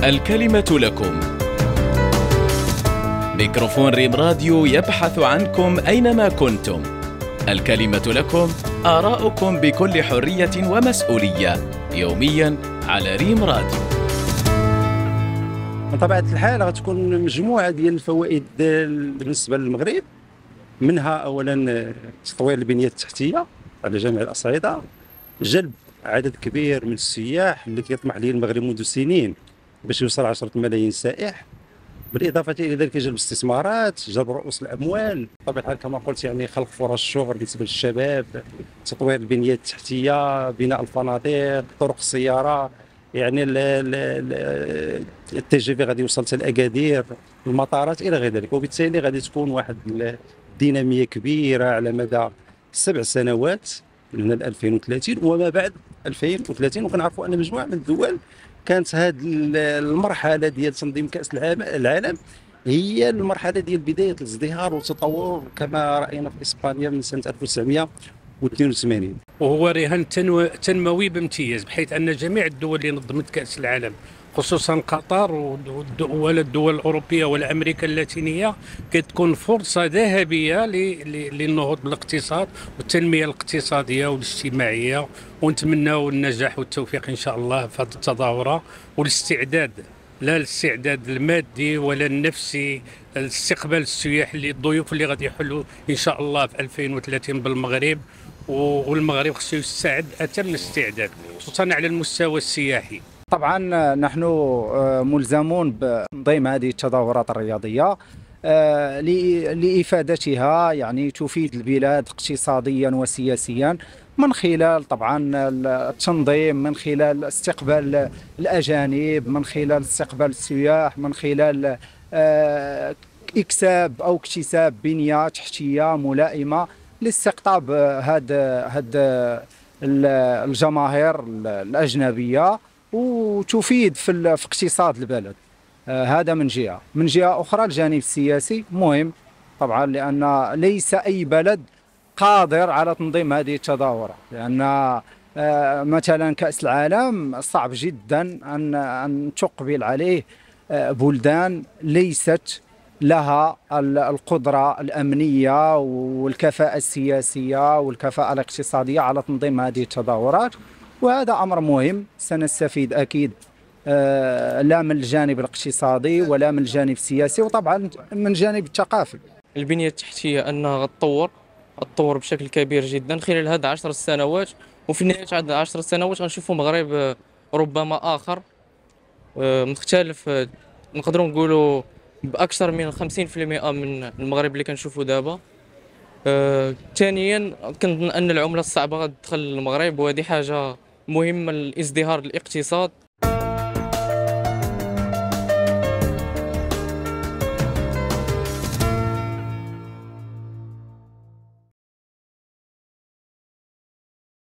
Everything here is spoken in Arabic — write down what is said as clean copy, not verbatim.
الكلمة لكم. ميكروفون ريم راديو يبحث عنكم أينما كنتم. الكلمة لكم، آراؤكم بكل حرية ومسؤولية، يومياً على ريم راديو. بطبيعة الحال غتكون مجموعة ديال الفوائد بالنسبة للمغرب، منها أولاً تطوير البنية التحتية على جميع الأصعدة، جلب عدد كبير من السياح اللي كيطمح ليه المغرب منذ سنين باش يوصل 10 ملايين سائح، بالإضافة إلى ذلك جلب استثمارات، جلب رؤوس الأموال، بطبيعة الحال كما قلت يعني خلق فرص شغل بالنسبة للشباب، تطوير البنية التحتية، بناء الفنادق، طرق السيارة، يعني التي جي في غادي يوصل حتى لأكادير، المطارات إلى غير ذلك، وبالتالي غادي تكون واحد الدينامية كبيرة على مدى 7 سنوات من 2030 وما بعد 2030. وكنعرفوا أن مجموعة من الدول كانت هذه المرحله ديال تنظيم كاس العالم هي المرحله ديال بدايه الازدهار والتطور كما راينا في اسبانيا من سنه 1982، وهو رهان تنموي بامتياز، بحيث ان جميع الدول اللي نظمت كاس العالم خصوصا قطر ولا الدول الاوروبيه ولا امريكا اللاتينيه كتكون فرصه ذهبيه للنهوض بالاقتصاد والتنميه الاقتصاديه والاجتماعيه، ونتمناو النجاح والتوفيق ان شاء الله في هذه التظاهره، والاستعداد لا الاستعداد المادي ولا النفسي لاستقبال السياح الضيوف اللي غادي يحلوا ان شاء الله في 2030 بالمغرب. والمغرب خصو يستعد اتم الاستعداد خصوصا على المستوى السياحي. طبعا نحن ملزمون بتنظيم هذه التظاهرات الرياضية لإفادتها، يعني تفيد البلاد اقتصاديا وسياسيا من خلال طبعا التنظيم، من خلال استقبال الأجانب، من خلال استقبال السياح، من خلال إكساب أو اكتساب بنية تحتية ملائمة لاستقطاب هاد الجماهير الأجنبية وتفيد في اقتصاد البلد. هذا من جهة. من جهة أخرى الجانب السياسي مهم طبعا، لأن ليس أي بلد قادر على تنظيم هذه التظاهرة، لأن مثلا كأس العالم صعب جدا أن تقبل عليه بلدان ليست لها القدرة الأمنية والكفاءة السياسية والكفاءة الاقتصادية على تنظيم هذه التظاهرات، وهذا أمر مهم سنستفيد أكيد لا من الجانب الاقتصادي ولا من الجانب السياسي، وطبعا من الجانب الثقافي. البنية التحتية أنها تطور بشكل كبير جدا خلال هذه 10 سنوات، وفي نهاية هذه 10 سنوات غنشوفوا مغرب ربما آخر مختلف، نقدروا نقولوا بأكثر من 50% من المغرب اللي كنشوفوا دابا. ثانيا كنظن أن العملة الصعبة غتدخل للمغرب، وهذه حاجة مهمة لازدهار الاقتصاد